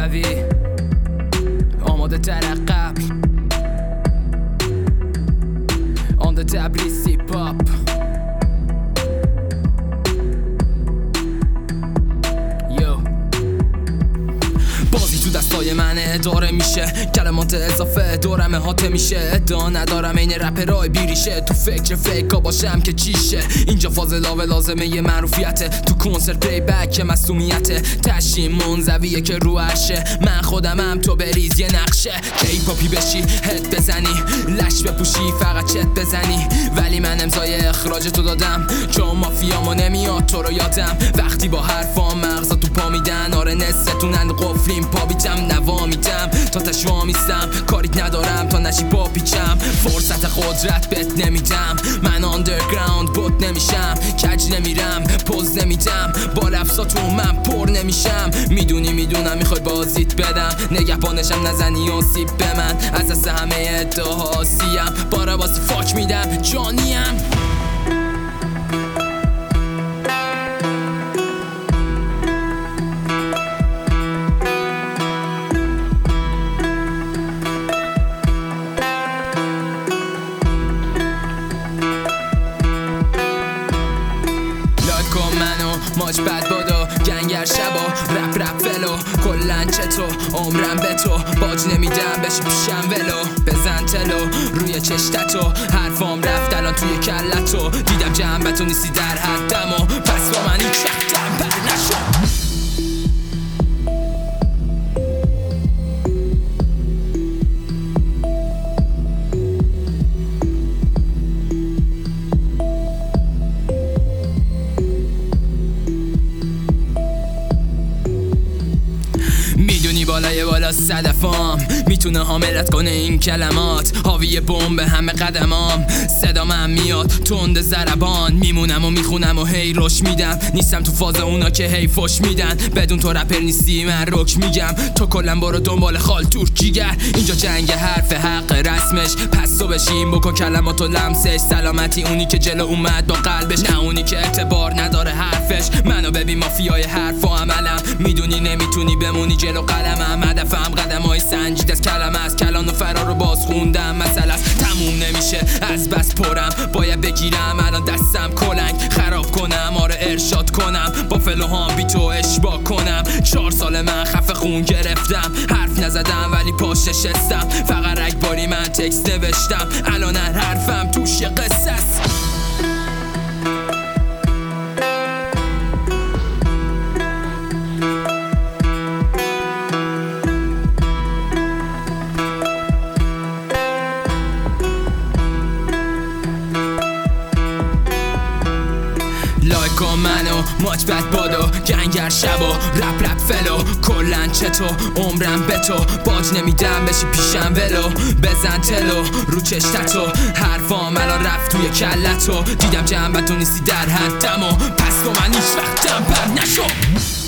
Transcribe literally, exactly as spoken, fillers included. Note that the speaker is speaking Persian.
قوی آماده تر قبل آن ده تبریزی پاپ بازی تو دستای منه داره میشه کلمات اضافه دورم هاته میشه ادعا ندارم این رپرای بیریشه تو فکر فیکا باشم که چیشه اینجا فاز لاوه لازمه یه معروفیته تو کنسرت پلی بک که مسئولیته تشیم منزویه که رو عرشه من خودمم تو بریز یه نقشه کی پاپی بشی هد بزنی لش بپوشی فقط چت بزنی ولی من امضای اخراج تو دادم چون مافیامو نمیاد تو رو یادم وقتی با حرفام مغزا تو پا میدن آره نستونن قفلیم پا بیتم نوا میدم تا تشوا میستم کاریت ندارم تا نشی پا پیچم فرصت قدرت بهت نمیدم من آندرگراوند بوت نمیشم کج نمیرم پوز نمیدم با لفظاتون من پر نمیشم میدونی میدونم میخوای بازیت بدم نگهبانشم نزنی و سیب به من از دست همه ادعاها سیم بارا بازی فاک میدم جانیم ماج بد بادو گنگر شبا رپ رپ فلو کلن چطو عمرم به تو باج نمیدم بشی پیشم ولو بزن تلو روی چشتتو حرفام رفت الان توی کلتو دیدم جنبتو نیستی در حدمو پس با من این کفتم بر نشو میدونی بالای بالا صدفام میتونه حاملت کنه این کلمات حاوی بمب همه قدمام صدامم میاد تند ضربان میمونم و میخونم و هی روش میدم نیستم تو فاز اونا که هی فش میدن بدون تو رپر نیستی من رک میگم تو کلن برو دنبال خال ترکیگر اینجا جنگ حرف حق رسمش پس تو بشیم بکن کلماتو لمسش سلامتی اونی که جلو اومد با قلبش نه اونی که اعتبار نداره حرفش منو ببین مافیای حرف و عملم میدونی نمیتونی بمونی جلو قلمم هدفم قدمای سنجید از کلمه از کلان و فرار رو باز خوندم مسئله است تموم نمیشه از بس پرم باید بگیرم الان دستم کلنگ خراب کنم آره ارشاد کنم با فلوهام بی تو اشباه کنم چهار سال من خفه خون گرفتم حرف نزدم ولی پاش نشستم فقط رگباری من تکست نوشتم الان هر حرفم توش یه قصه است لایک کن منو ماج بد بادو گنگر شبا رپ رپ فلو کلن چطو عمرم به تو باج نمیدم بشی پیشم ولو بزن تلو رو چشتتو حرفام الان رفت توی کلتو دیدم جنبتو نیستی در حدمو پس تو من هیچ وقتم بر نشو